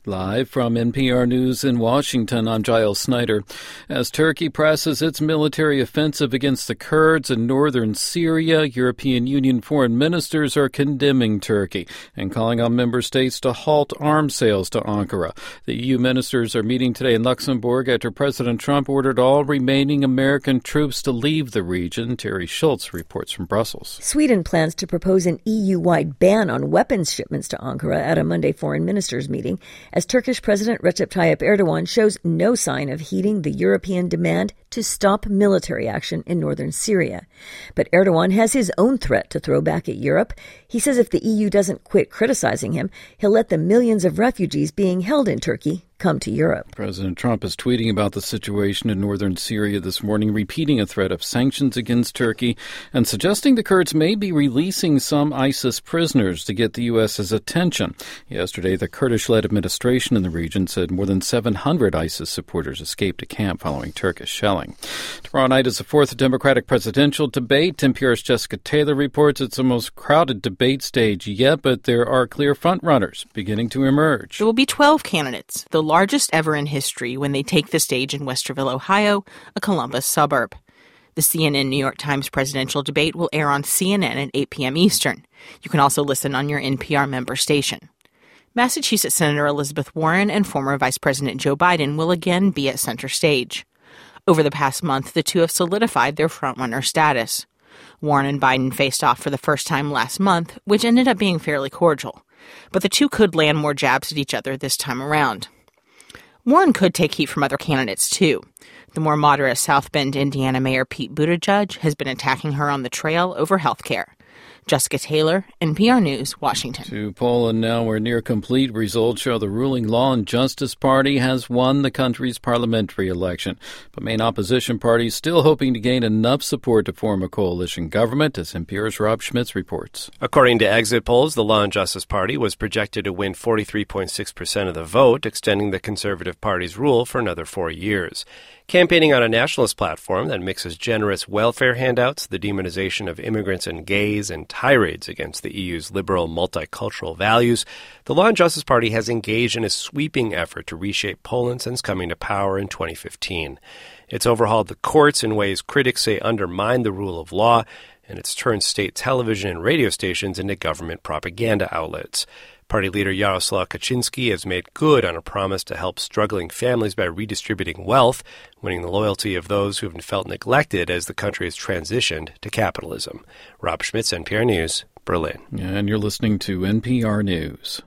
Live from NPR News in Washington, I'm Giles Snyder. As Turkey presses its military offensive against the Kurds in northern Syria, European Union foreign ministers are condemning Turkey and calling on member states to halt arms sales to Ankara. The EU ministers are meeting today in Luxembourg after President Trump ordered all remaining American troops to leave the region. Terry Schultz reports from Brussels. Sweden plans to propose an EU-wide ban on weapons shipments to Ankara at a Monday foreign ministers meeting, as Turkish President Recep Tayyip Erdogan shows no sign of heeding the European demand to stop military action in northern Syria. But Erdogan has his own threat to throw back at Europe. He says if the EU doesn't quit criticizing him, he'll let the millions of refugees being held in Turkey come to Europe. President Trump is tweeting about the situation in northern Syria this morning, repeating a threat of sanctions against Turkey and suggesting the Kurds may be releasing some ISIS prisoners to get the U.S.'s attention. Yesterday, the Kurdish-led administration in the region said more than 700 ISIS supporters escaped a camp following Turkish shelling. Tomorrow night is the fourth Democratic presidential debate. NPR's Jessica Taylor reports it's the most crowded debate stage yet, but there are clear frontrunners beginning to emerge. There will be 12 candidates, the largest ever in history, when they take the stage in Westerville, Ohio, a Columbus suburb. The CNN New York Times presidential debate will air on CNN at 8 p.m. Eastern. You can also listen on your NPR member station. Massachusetts Senator Elizabeth Warren and former Vice President Joe Biden will again be at center stage. Over the past month, the two have solidified their frontrunner status. Warren and Biden faced off for the first time last month, which ended up being fairly cordial. But the two could land more jabs at each other this time around. Warren could take heat from other candidates, too. The more moderate South Bend, Indiana Mayor Pete Buttigieg has been attacking her on the trail over health care. Jessica Taylor, NPR News, Washington. To Poland now, where near complete results show the ruling Law and Justice Party has won the country's parliamentary election. But main opposition parties still hoping to gain enough support to form a coalition government, as NPR's Rob Schmitz reports. According to exit polls, the Law and Justice Party was projected to win 43.6% of the vote, extending the Conservative Party's rule for another 4 years. Campaigning on a nationalist platform that mixes generous welfare handouts, the demonization of immigrants and gays, and tirades against the EU's liberal multicultural values, the Law and Justice Party has engaged in a sweeping effort to reshape Poland since coming to power in 2015. It's overhauled the courts in ways critics say undermine the rule of law, and it's turned state television and radio stations into government propaganda outlets. Party leader Jaroslaw Kaczynski has made good on a promise to help struggling families by redistributing wealth, winning the loyalty of those who have felt neglected as the country has transitioned to capitalism. Rob Schmitz, NPR News, Berlin. And you're listening to NPR News.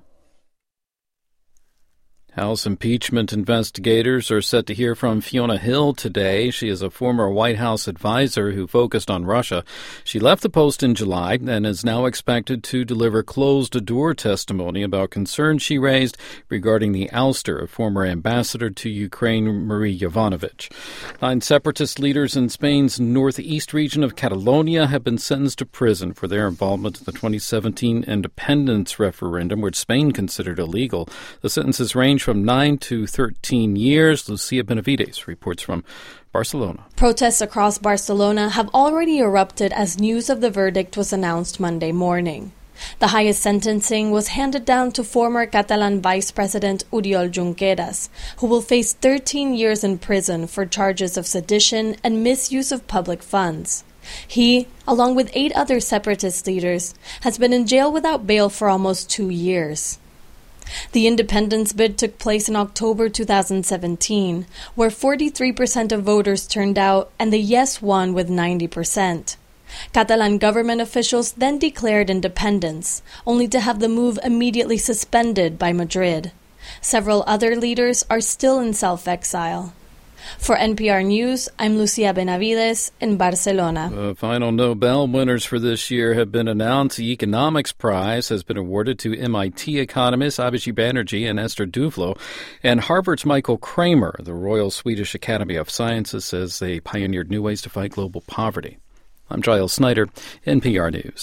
House impeachment investigators are set to hear from Fiona Hill today. She is a former White House advisor who focused on Russia. She left the post in July and is now expected to deliver closed-door testimony about concerns she raised regarding the ouster of former ambassador to Ukraine, Marie Yovanovitch. 9 separatist leaders in Spain's northeast region of Catalonia have been sentenced to prison for their involvement in the 2017 independence referendum, which Spain considered illegal. The sentences range from 9 to 13 years. Lucia Benavides reports from Barcelona. Protests across Barcelona have already erupted as news of the verdict was announced Monday morning. The highest sentencing was handed down to former Catalan Vice President Oriol Junqueras, who will face 13 years in prison for charges of sedition and misuse of public funds. He, along with 8 other separatist leaders, has been in jail without bail for almost 2 years. The independence bid took place in October 2017, where 43% of voters turned out and the yes won with 90%. Catalan government officials then declared independence, only to have the move immediately suspended by Madrid. Several other leaders are still in self-exile. For NPR News, I'm Lucia Benavides in Barcelona. The final Nobel winners for this year have been announced. The Economics Prize has been awarded to MIT economists Abhijit Banerjee and Esther Duflo, and Harvard's Michael Kramer. The Royal Swedish Academy of Sciences says they pioneered new ways to fight global poverty. I'm Giles Snyder, NPR News.